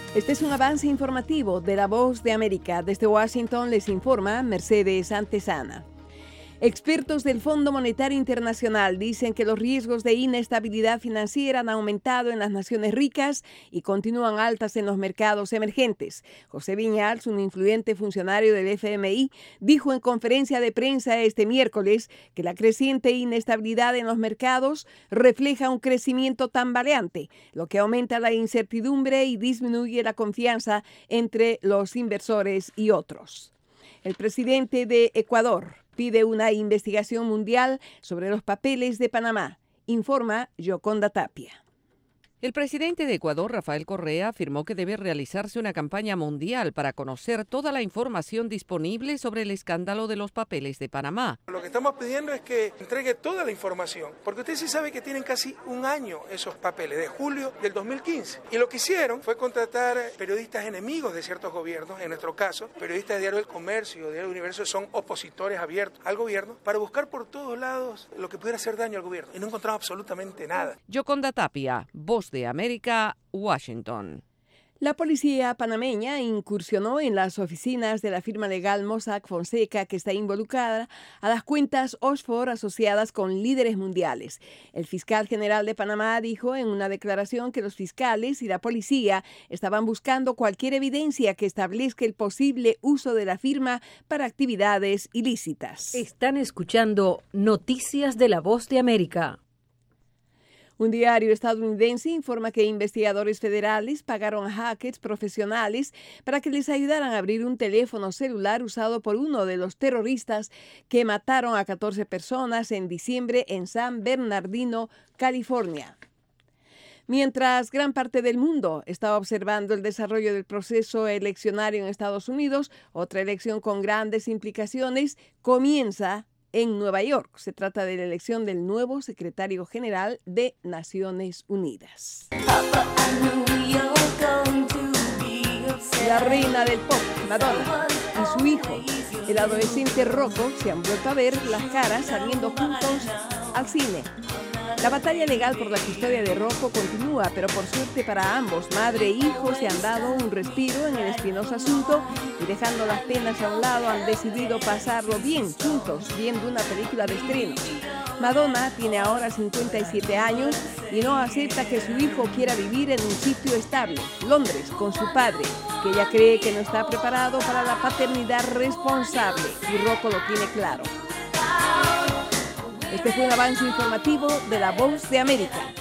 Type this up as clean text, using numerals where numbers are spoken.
Este es un avance informativo de La Voz de América. Desde Washington les informa Mercedes Antesana. Expertos del Fondo Monetario Internacional dicen que los riesgos de inestabilidad financiera han aumentado en las naciones ricas y continúan altas en los mercados emergentes. José Viñals, un influyente funcionario del FMI, dijo en conferencia de prensa este miércoles que la creciente inestabilidad en los mercados refleja un crecimiento tambaleante, lo que aumenta la incertidumbre y disminuye la confianza entre los inversores y otros. El presidente de Ecuador pide una investigación mundial sobre los papeles de Panamá, informa Yoconda Tapia. El presidente de Ecuador, Rafael Correa, afirmó que debe realizarse una campaña mundial para conocer toda la información disponible sobre el escándalo de los papeles de Panamá. Lo que estamos pidiendo es que entregue toda la información, porque usted sí sabe que tienen casi un año esos papeles, de julio del 2015. Y lo que hicieron fue contratar periodistas enemigos de ciertos gobiernos, en nuestro caso, periodistas de Diario del Comercio, Diario del Universo, son opositores abiertos al gobierno, para buscar por todos lados lo que pudiera hacer daño al gobierno. Y no encontramos absolutamente nada. Yoconda Tapia, Voz de América, Washington. La policía panameña incursionó en las oficinas de la firma legal Mossack Fonseca, que está involucrada a las cuentas offshore asociadas con líderes mundiales. El fiscal general de Panamá dijo en una declaración que los fiscales y la policía estaban buscando cualquier evidencia que establezca el posible uso de la firma para actividades ilícitas. Están escuchando Noticias de la Voz de América. Un diario estadounidense informa que investigadores federales pagaron a hackers profesionales para que les ayudaran a abrir un teléfono celular usado por uno de los terroristas que mataron a 14 personas en diciembre en San Bernardino, California. Mientras gran parte del mundo está observando el desarrollo del proceso eleccionario en Estados Unidos, otra elección con grandes implicaciones comienza en Nueva York. Se trata de la elección del nuevo secretario general de Naciones Unidas. La reina del pop, Madonna, y su hijo, el adolescente Rocco, se han vuelto a ver las caras saliendo juntos al cine. La batalla legal por la custodia de Rocco continúa, pero por suerte para ambos, madre e hijo, se han dado un respiro en el espinoso asunto y dejando las penas a un lado han decidido pasarlo bien juntos viendo una película de estreno. Madonna tiene ahora 57 años y no acepta que su hijo quiera vivir en un sitio estable, Londres, con su padre, que ella cree que no está preparado para la paternidad responsable, y Rocco lo tiene claro. Este fue un avance informativo de La Voz de América.